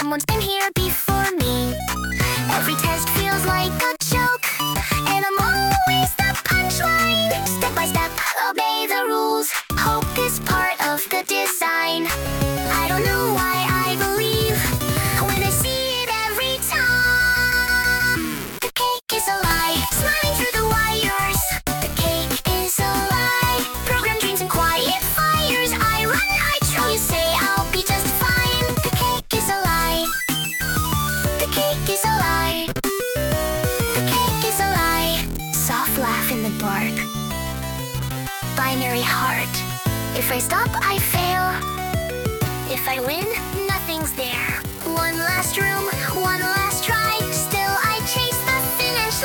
Someone's been here before me. Every test feels like a joke, and I'm always the punchline. Step by step, obey the rules. Hope is part of the design. I don't know why I believe when I see it every time. The cake is a lie, smiling through the wires. The cake is a lie. Program dreams and quiet fires. I run, I try, you say I'll be just fine. The cake is a lie. The cake is a lie. The cake is a lie. Soft laugh in the dark. Binary heart. If I stop, I fail. If I win, nothing's there. One last room, one last try. Still I chase the finish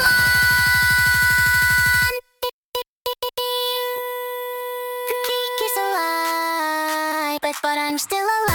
line. The cake is a lie, but I'm still alive.